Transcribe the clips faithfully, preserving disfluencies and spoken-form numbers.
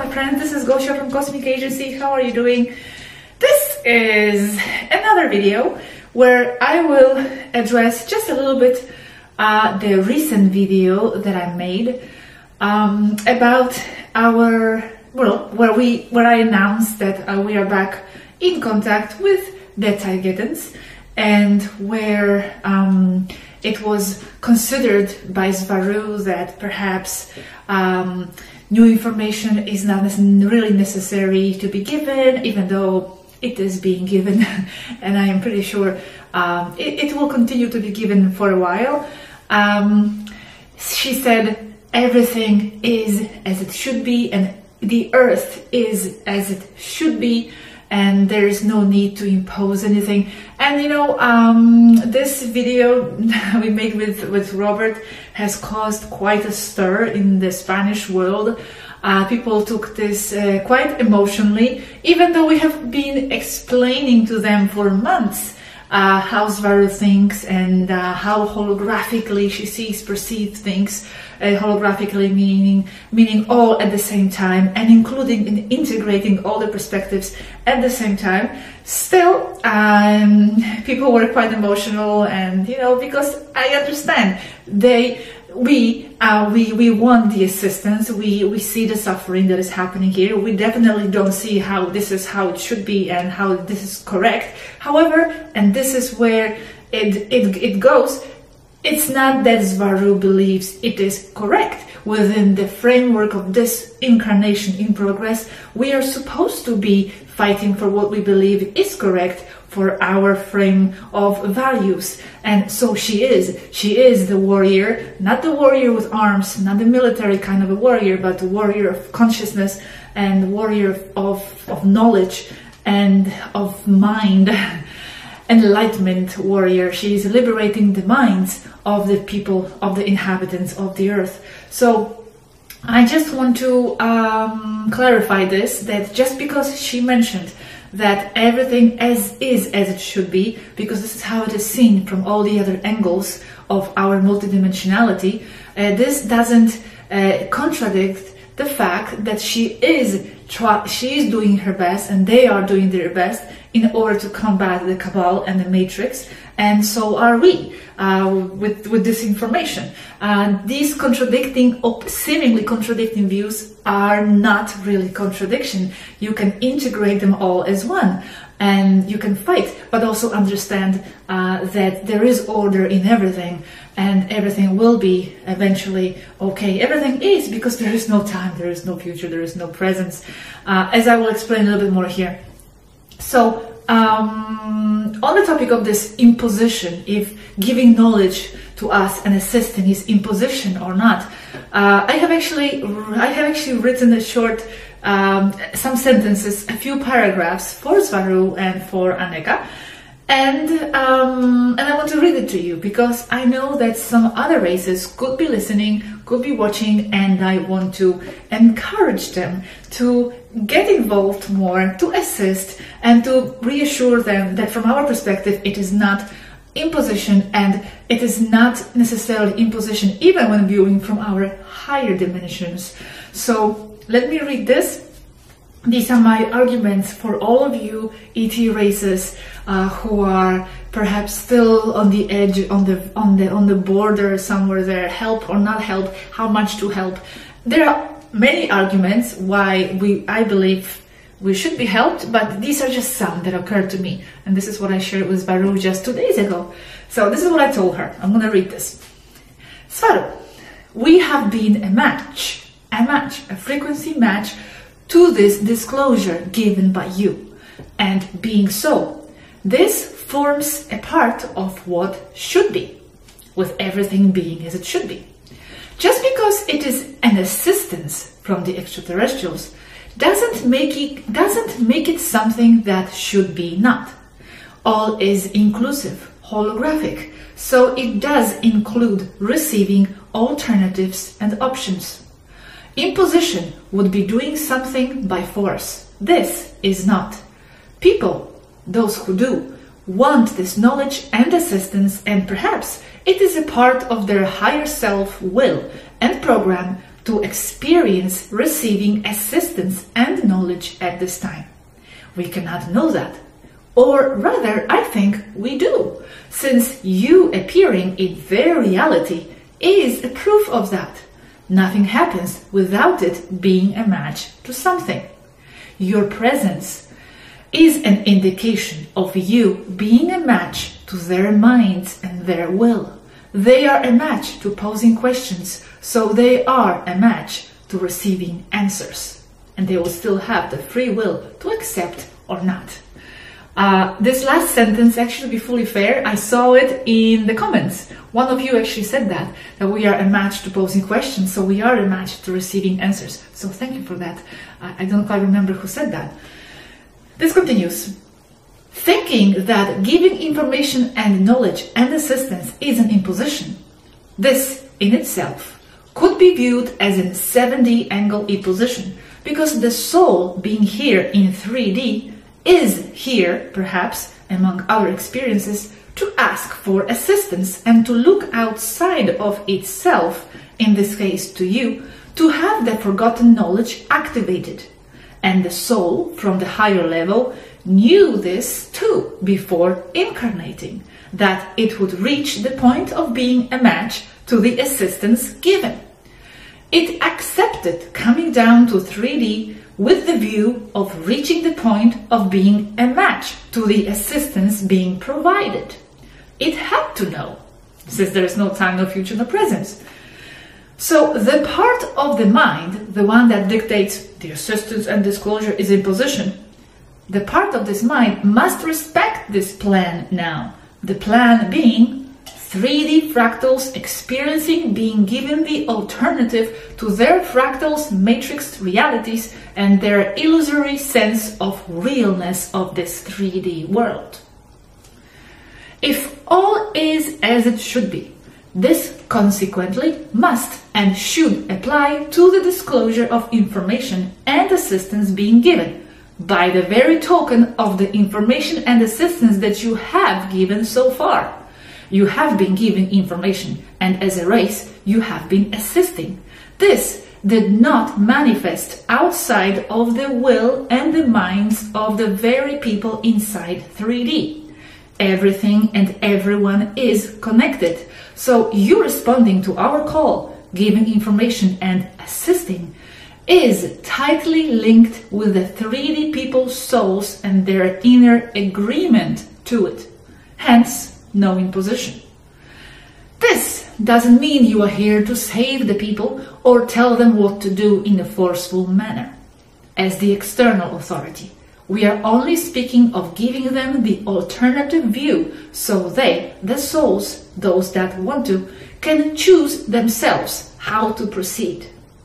friends, this is Gosia from Cosmic Agency. How are you doing? This is another video where I will address just a little bit uh, the recent video that I made um, about our, well, where we where I announced that uh, we are back in contact with the Taygetans, and where um, it was considered by Svaru that perhaps um, new information is not really necessary to be given, even though it is being given, and I am pretty sure um, it, it will continue to be given for a while. Um, she said everything is as it should be, and the earth is as it should be, and there is no need to impose anything. And you know, um, this video we made with, with Robert has caused quite a stir in the Spanish world. Uh, people took this uh, quite emotionally, even though we have been explaining to them for months uh, how Svaru thinks and uh, how holographically she sees perceived things. Uh, holographically meaning meaning all at the same time, and including and integrating all the perspectives at the same time. Still, um, people were quite emotional, and you know, because I understand they we uh, we we want the assistance. We we see the suffering that is happening here. We definitely don't see how this is how it should be and how this is correct. However, and this is where it it it goes. It's not that Svaru believes it is correct. Within the framework of this incarnation in progress, we are supposed to be fighting for what we believe is correct for our frame of values. And so she is. She is the warrior, not the warrior with arms, not the military kind of a warrior, but the warrior of consciousness and warrior of, of knowledge and of mind. Enlightenment warrior. She is liberating the minds of the people, of the inhabitants of the earth. So I just want to um, clarify this, that just because she mentioned that everything as is as it should be, because this is how it is seen from all the other angles of our multidimensionality, uh, this doesn't uh, contradict the fact that she is try she is doing her best, and they are doing their best in order to combat the Cabal and the Matrix, and so are we uh, with with this information. Uh, these contradicting, seemingly contradicting views are not really contradiction. You can integrate them all as one, and you can fight, but also understand uh, that there is order in everything, and everything will be eventually okay. Everything is, because there is no time, there is no future, there is no presence, uh, as I will explain a little bit more here. So, um, on the topic of this imposition, if giving knowledge to us and assisting is imposition or not, uh, I have actually, I have actually written a short, um, some sentences, a few paragraphs for Svaru and for Aneka, and um, and I want to read it to you, because I know that some other races could be listening, could be watching, and I want to encourage them to get involved more, to assist, and to reassure them that from our perspective it is not imposition, and it is not necessarily imposition even when viewing from our higher dimensions. So let me read this. These are my arguments for all of you E T races uh, who are perhaps still on the edge, on the on the on the border somewhere there, help or not help, how much to help. There are many arguments why we I believe we should be helped, but these are just some that occurred to me, and this is what I shared with Svaru just two days ago. So this is what I told her. I'm gonna read this. Svaru, we have been a match, a match, a frequency match to this disclosure given by you, and being so, this forms a part of what should be, with everything being as it should be. Just because it is an assistance from the extraterrestrials doesn't make it doesn't make it something that should be not. All is inclusive, holographic, so it does include receiving alternatives and options. Imposition would be doing something by force. This is not. People, those who do, want this knowledge and assistance, and perhaps it is a part of their higher self will and program to to experience receiving assistance and knowledge at this time? We cannot know that. Or rather, I think we do, since you appearing in their reality is a proof of that. Nothing happens without it being a match to something. Your presence is an indication of you being a match to their minds and their will. They are a match to posing questions, so they are a match to receiving answers. And they will still have the free will to accept or not. Uh, this last sentence, actually, to be fully fair, I saw it in the comments. One of you actually said that, that we are a match to posing questions, so we are a match to receiving answers. So thank you for that. I, I don't quite remember who said that. This continues. Thinking that giving information and knowledge and assistance is an imposition, this in itself could be viewed as a seven D angle imposition, because the soul being here in three D is here, perhaps, among other experiences, to ask for assistance and to look outside of itself, in this case to you, to have the forgotten knowledge activated. And the soul, from the higher level, knew this too before incarnating, that it would reach the point of being a match to the assistance given. It accepted coming down to three D with the view of reaching the point of being a match to the assistance being provided. It had to know, since there is no time, no future, no present. So the part of the mind, the one that dictates the assistance and disclosure is imposition, the part of this mind must respect this plan now. The plan being three D fractals experiencing being given the alternative to their fractals matrixed realities and their illusory sense of realness of this three D world. If all is as it should be, this consequently must and should apply to the disclosure of information and assistance being given, by the very token of the information and assistance that you have given so far. You have been giving information, and as a race, you have been assisting. This did not manifest outside of the will and the minds of the very people inside three D. Everything and everyone is connected. So you responding to our call, giving information and assisting, is tightly linked with the three D people's souls and their inner agreement to it. Hence, no imposition. This doesn't mean you are here to save the people or tell them what to do in a forceful manner. As the external authority, we are only speaking of giving them the alternative view so they, the souls, those that want to, can choose themselves how to proceed.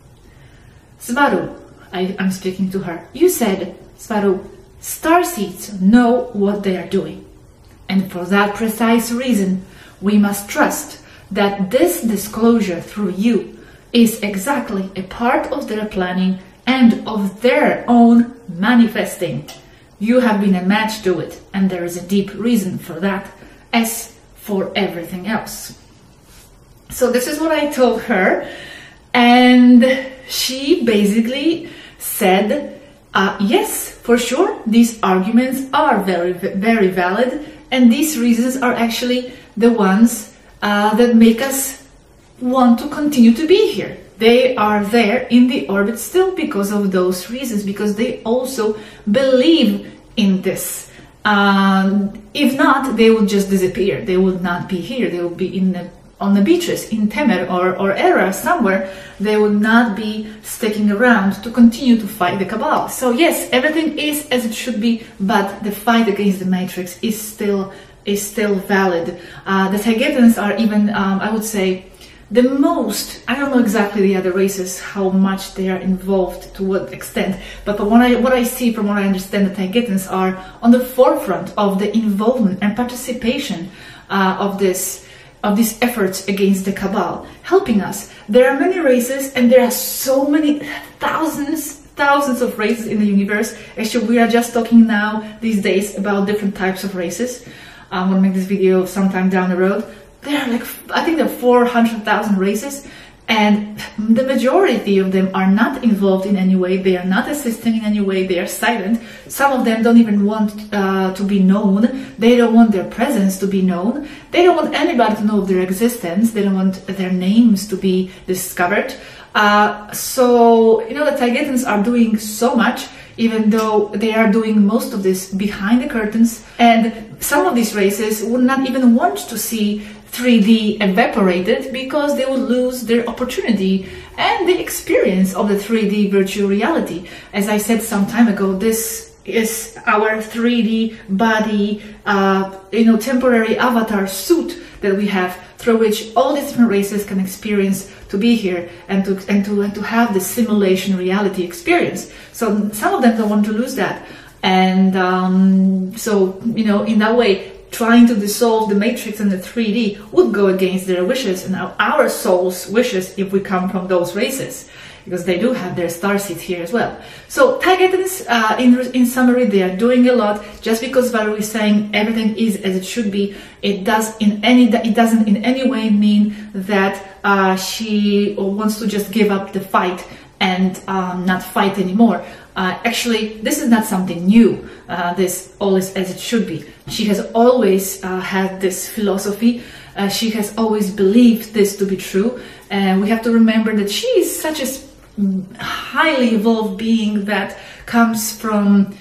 Svaru, I, I'm speaking to her. You said, Svaru, starseeds know what they are doing. And for that precise reason, we must trust that this disclosure through you is exactly a part of their planning and of their own manifesting. You have been a match to it, and there is a deep reason for that, as for everything else. So this is what I told her, and she basically said, uh, yes, for sure, these arguments are very, very valid, and these reasons are actually the ones uh, that make us want to continue to be here. They are there in the orbit still because of those reasons, because they also believe in this. Um, if not, they would just disappear. They would not be here. They would be in the, on the beaches in Temer or, or Era somewhere. They would not be sticking around to continue to fight the Cabal. So yes, everything is as it should be, but the fight against the Matrix is still is still valid. Uh, the Taygetans are even, um, I would say, the most, I don't know exactly the other races, how much they are involved, to what extent, but from what I, what I see, from what I understand, the Taygetans are on the forefront of the involvement and participation uh, of this of these efforts against the Cabal, helping us. There are many races, and there are so many thousands, thousands of races in the universe. Actually, we are just talking now, these days, about different types of races. I'm gonna make this video sometime down the road. There are like, I think there are four hundred thousand races, And the majority of them are not involved in any way. They are not assisting in any way. They are silent. Some of them don't even want uh, to be known. They don't want their presence to be known. They don't want anybody to know of their existence. They don't want their names to be discovered. Uh, so, you know, the Taygetans are doing so much, even though they are doing most of this behind the curtains. And some of these races would not even want to see three D evaporated because they would lose their opportunity and the experience of the three D virtual reality. As I said some time ago, this is our three D body, uh, you know, temporary avatar suit that we have, through which all these different races can experience to be here and to and to and to have the simulation reality experience. So some of them don't want to lose that, and um, so you know, in that way, trying to dissolve the matrix and the three D would go against their wishes and our, our soul's wishes if we come from those races, because they do have their star seeds here as well. So Taygetans, uh, in, in summary, they are doing a lot. Just because Valerie is saying everything is as it should be, it does in any it doesn't in any way mean that uh, she wants to just give up the fight and um, not fight anymore. Uh, actually, this is not something new. Uh, this all is as it should be. She has always uh, had this philosophy. Uh, she has always believed this to be true. And we have to remember that she is such a highly evolved being that comes from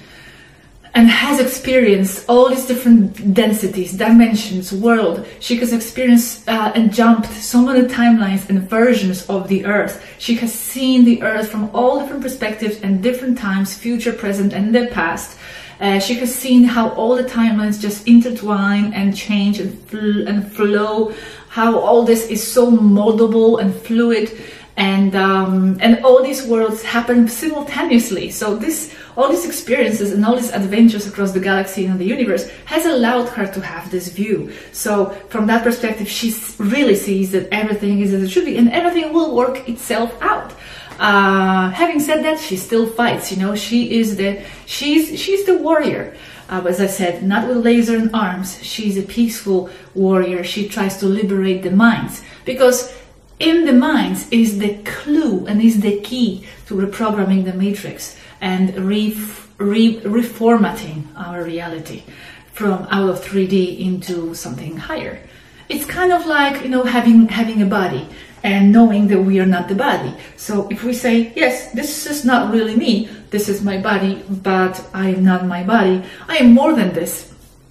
and has experienced all these different densities, dimensions, world. She has experienced uh, and jumped so many timelines and versions of the Earth. She has seen the Earth from all different perspectives and different times, future, present, and the past. Uh, she has seen how all the timelines just intertwine and change and, fl and flow, how all this is so moldable and fluid, and um, and all these worlds happen simultaneously. So this, all these experiences and all these adventures across the galaxy and the universe has allowed her to have this view. So from that perspective, she really sees that everything is as it should be, and everything will work itself out. Uh, having said that, she still fights. You know, she is the she's she's the warrior. Uh, as I said, not with laser and arms. She's a peaceful warrior. She tries to liberate the minds, because in the minds is the clue and is the key to reprogramming the matrix and re re reformatting our reality from out of three D into something higher. It's kind of like, you know, having having a body and knowing that we are not the body. So if we say, yes, this is not really me, this is my body, but I am not my body, I am more than this.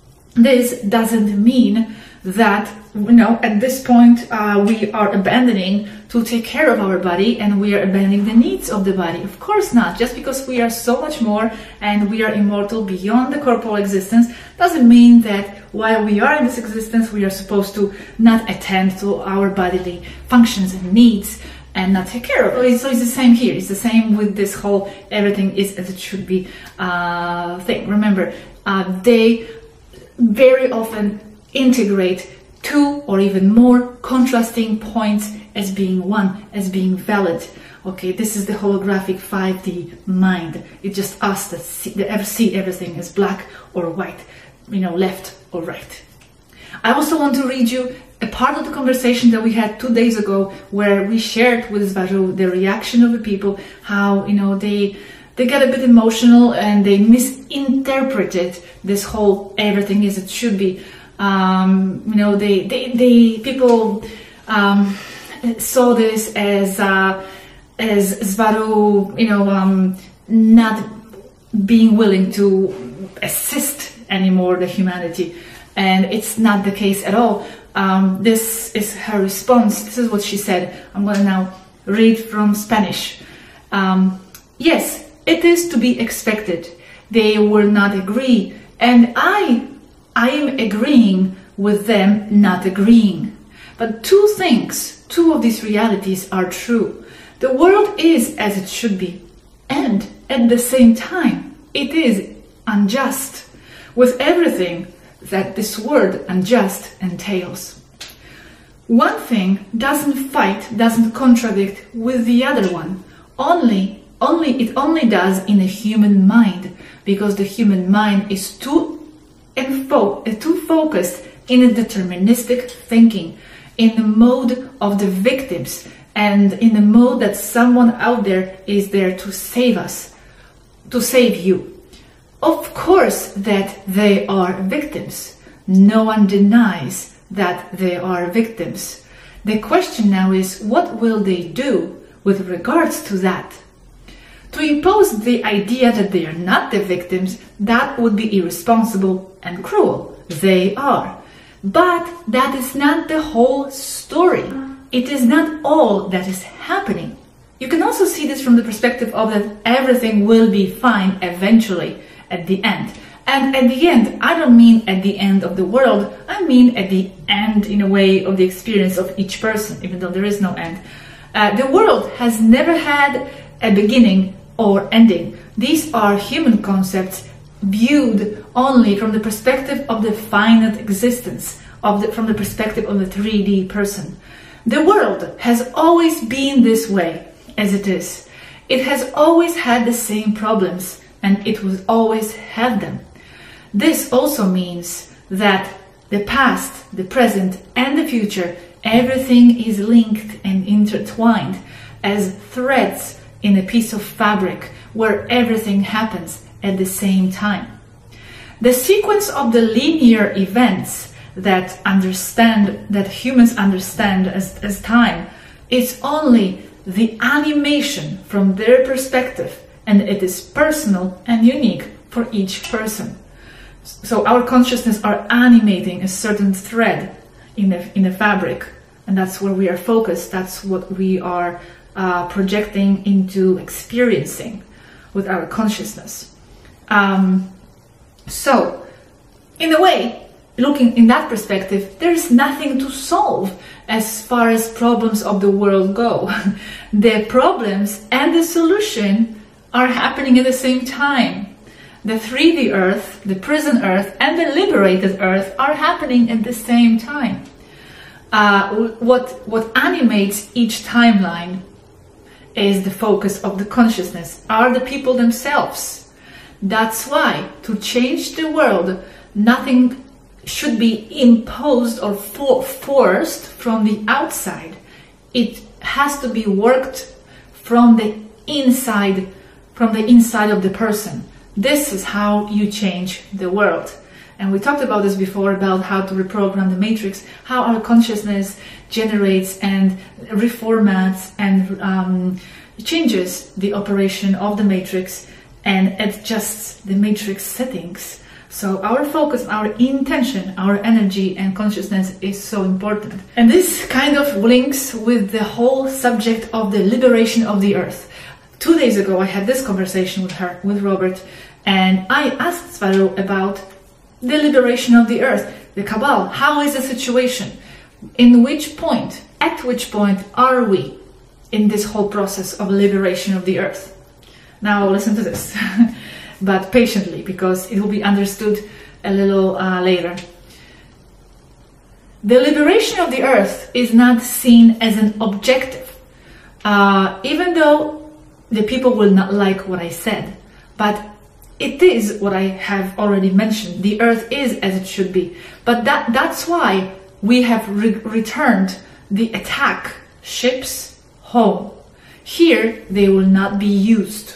This doesn't mean that, you know, at this point uh, we are abandoning to take care of our body and we are abandoning the needs of the body. Of course not. Just because we are so much more and we are immortal beyond the corporal existence doesn't mean that while we are in this existence we are supposed to not attend to our bodily functions and needs and not take care of it. So it's the same here. It's the same with this whole everything is as it should be uh, thing. Remember, uh, they very often integrate two or even more contrasting points as being one, as being valid. Okay, this is the holographic five D mind. It's just us that see, that ever see everything as black or white, you know, left or right. I also want to read you a part of the conversation that we had two days ago, where we shared with Svaru the reaction of the people, how, you know, they they got a bit emotional and they misinterpreted this whole everything as it should be. Um, you know, they, they, they people um, saw this as uh, as Svaru, you know, um, not being willing to assist anymore the humanity, and it's not the case at all. Um, this is her response. This is what she said. I'm going to now read from Spanish. Um, yes, it is to be expected. They will not agree, and I. I am agreeing with them not agreeing. But two things, two of these realities are true. The world is as it should be, and at the same time, it is unjust, with everything that this word unjust entails. One thing doesn't fight, doesn't contradict with the other one. Only, only, it only does in a human mind, because the human mind is too and fo too focused in a deterministic thinking, in the mode of the victims, and in the mode that someone out there is there to save us, to save you. Of course that they are victims. No one denies that they are victims. The question now is, what will they do with regards to that? To impose the idea that they are not the victims, that would be irresponsible and cruel. They are. But that is not the whole story. It is not all that is happening. You can also see this from the perspective of that everything will be fine eventually at the end. And at the end, I don't mean at the end of the world, I mean at the end, in a way, of the experience of each person, even though there is no end. Uh, the world has never had a beginning or ending. These are human concepts viewed only from the perspective of the finite existence, of the, from the perspective of the three D person. The world has always been this way, as it is. It has always had the same problems, and it will always have them. This also means that the past, the present, and the future, everything is linked and intertwined as threads in a piece of fabric where everything happens at the same time. The sequence of the linear events that understand, that humans understand as, as time, is only the animation from their perspective, and it is personal and unique for each person. So our consciousness are animating a certain thread in a, in a fabric, and that's where we are focused. That's what we are uh, projecting into experiencing with our consciousness. Um, so, in a way, looking in that perspective, there is nothing to solve as far as problems of the world go. The problems and the solution are happening at the same time. The three D Earth, the prison Earth, and the liberated Earth are happening at the same time. Uh, what, what animates each timeline is the focus of the consciousness, are the people themselves. That's why, to change the world, nothing should be imposed or for forced from the outside. It has to be worked from the inside, from the inside of the person. This is how you change the world. And we talked about this before, about how to reprogram the matrix, how our consciousness generates and reformats and um, changes the operation of the matrix and adjusts the matrix settings. So our focus, our intention, our energy and consciousness is so important. And this kind of links with the whole subject of the liberation of the earth. Two days ago, I had this conversation with her, with Robert, and I asked Swaru about the liberation of the earth, the Cabal. How is the situation? In which point, at which point are we in this whole process of liberation of the earth? Now listen to this, but patiently, because it will be understood a little uh, later. The liberation of the earth is not seen as an objective, uh, even though the people will not like what I said, but it is what I have already mentioned. The earth is as it should be, but that that's why we have re returned the attack ships home. Here they will not be used.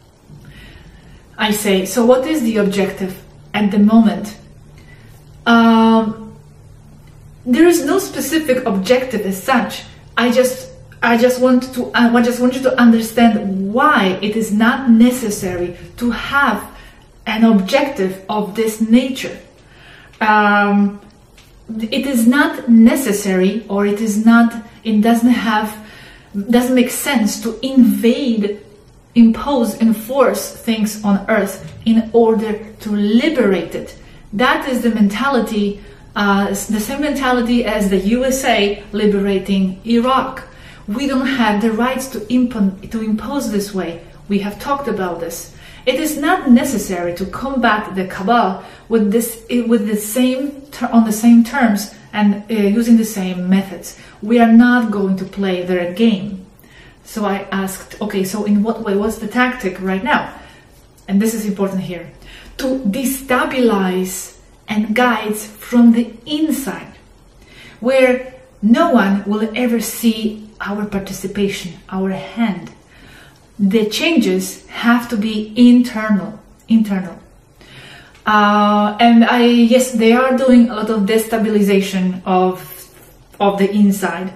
I say, so what is the objective at the moment? Um, there is no specific objective as such. I just I just want to I just want you to understand why it is not necessary to have an objective of this nature. Um, it is not necessary, or it is not. It doesn't have doesn't make sense to invade, impose, enforce things on Earth in order to liberate it. That is the mentality, uh, the same mentality as the U S A liberating Iraq. We don't have the rights to, imp to impose this way. We have talked about this. It is not necessary to combat the Cabal with this, with the same on the same terms and uh, using the same methods. We are not going to play their game. So I asked, okay, so in what way? What's the tactic right now? And this is important here: to destabilize and guide from the inside, where no one will ever see our participation, our hand. The changes have to be internal, internal. Uh, and I, yes, they are doing a lot of destabilization of, of the inside.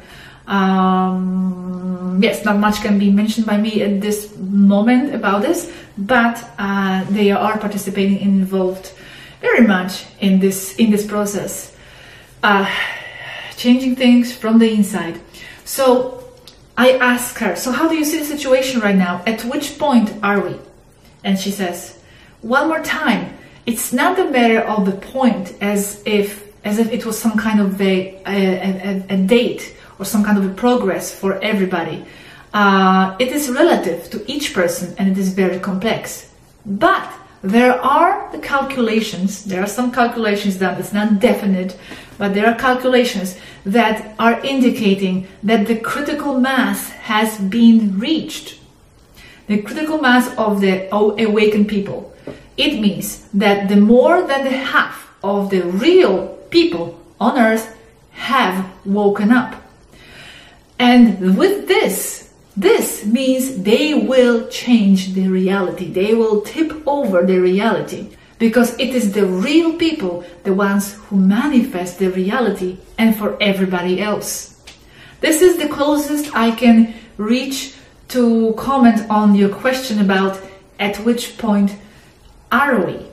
Um, yes, not much can be mentioned by me at this moment about this, but uh, they are participating and involved very much in this, in this process. Uh, changing things from the inside. So I ask her, so how do you see the situation right now? At which point are we? And she says, one more time, it's not a matter of the point as if as if it was some kind of a, a, a, a date or some kind of a progress for everybody. Uh, it is relative to each person and it is very complex. But there are the calculations, there are some calculations that it's not definite, but there are calculations that are indicating that the critical mass has been reached. The critical mass of the awakened people. It means that the more than the half of the real people on earth have woken up. And with this, this means they will change the reality. They will tip over the reality. Because it is the real people, the ones who manifest the reality, and for everybody else. This is the closest I can reach to comment on your question about at which point are we.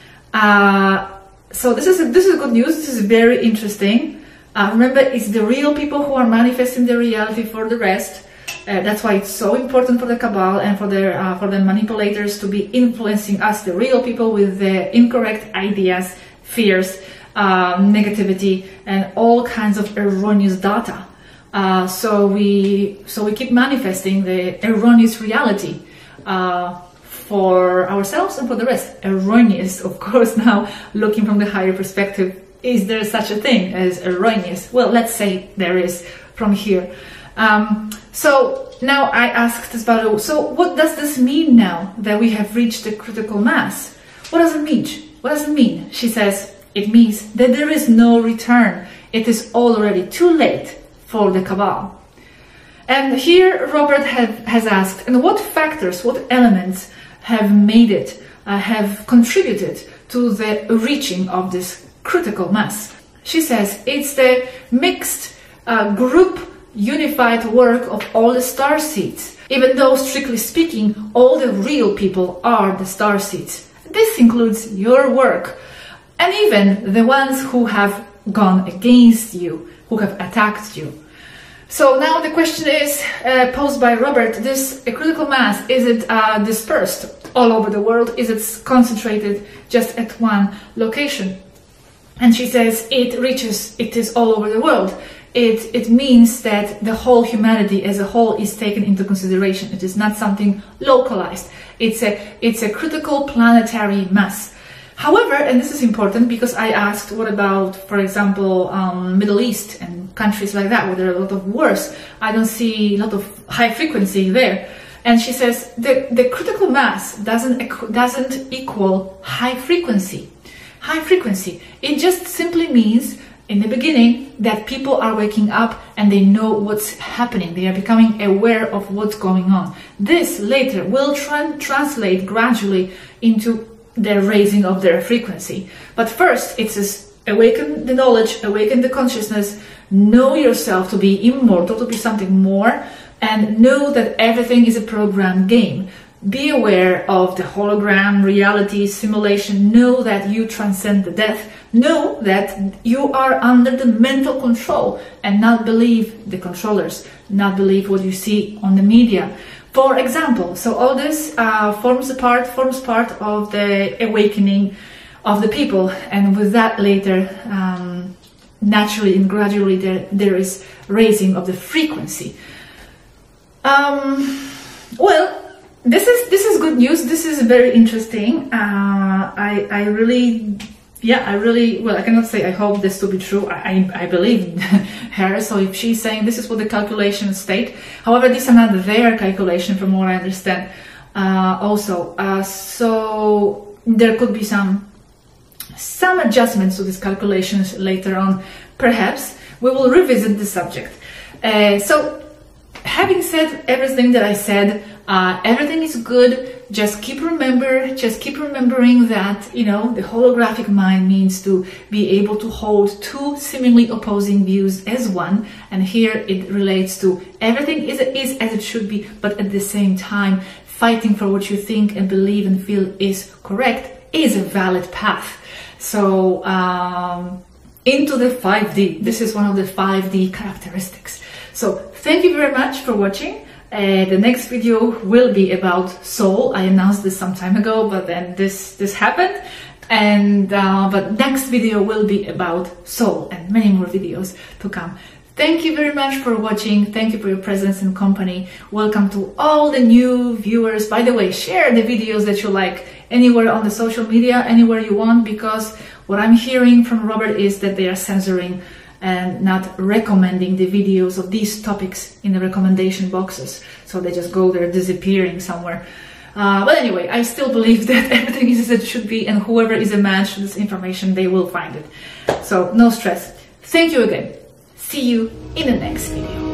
Uh, so this is this is good news. This is very interesting. Uh, remember, it's the real people who are manifesting the reality for the rest. Uh, that's why it's so important for the cabal and for the uh, for the manipulators to be influencing us, the real people, with the incorrect ideas, fears, uh, negativity, and all kinds of erroneous data. Uh, so we so we keep manifesting the erroneous reality uh, for ourselves and for the rest. Erroneous, of course. Now, looking from the higher perspective, is there such a thing as erroneous? Well, let's say there is from here. Um, so now I asked Esbaro, so what does this mean now that we have reached the critical mass? What does it mean? What does it mean? She says, it means that there is no return. It is already too late for the cabal. And here Robert have, has asked, and what factors, what elements have made it, uh, have contributed to the reaching of this critical mass? She says, it's the mixed uh, group unified work of all the star seeds, even though strictly speaking all the real people are the star seeds. This includes your work and even the ones who have gone against you, who have attacked you. So now the question is uh, posed by Robert, this uh, critical mass, is it uh, dispersed all over the world? Is it concentrated just at one location? And she says it reaches, it is all over the world. It, it means that the whole humanity as a whole is taken into consideration. It is not something localized. It's a, it's a critical planetary mass. However, and this is important because I asked, what about, for example, um, Middle East and countries like that, where there are a lot of wars? I don't see a lot of high frequency there. And she says the, the critical mass doesn't, doesn't equal high frequency. High frequency, it just simply means in the beginning that people are waking up and they know what's happening. They are becoming aware of what's going on. This later will tra translate gradually into the raising of their frequency. But first, it's just awaken the knowledge, awaken the consciousness, know yourself to be immortal, to be something more, and know that everything is a programmed game. Be aware of the hologram, reality, simulation. Know that you transcend the death. Know that you are under the mental control and not believe the controllers, not believe what you see on the media. For example, so all this uh, forms a part, forms part of the awakening of the people, and with that later, um, naturally and gradually, there, there is raising of the frequency. Um, well, this is this is good news. This is very interesting. Uh, I I really. Yeah, I really, well, I cannot say I hope this to be true. I, I, I believe her. So if she's saying this is what the calculations state. However, this is not their calculation from what I understand uh, also. Uh, so there could be some, some adjustments to these calculations later on. Perhaps we will revisit the subject. Uh, so having said everything that I said, uh, everything is good. Just keep remember, just keep remembering that, you know, the holographic mind means to be able to hold two seemingly opposing views as one. And here it relates to everything is, is as it should be, but at the same time, fighting for what you think and believe and feel is correct is a valid path. So, um, into the five D. This is one of the five D characteristics. So thank you very much for watching. Uh, the next video will be about soul. I announced this some time ago, but then this this happened. And uh, but next video will be about soul, and many more videos to come. Thank you very much for watching. Thank you for your presence and company. Welcome to all the new viewers. By the way, share the videos that you like anywhere on the social media, anywhere you want, because what I'm hearing from Robert is that they are censoring and not recommending the videos of these topics in the recommendation boxes. So they just go there disappearing somewhere. Uh, but anyway, I still believe that everything is as it should be, and whoever is a match to this information, they will find it. So no stress. Thank you again. See you in the next video.